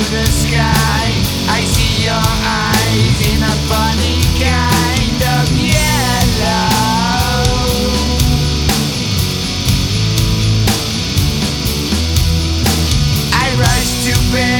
the sky. I see your eyes in a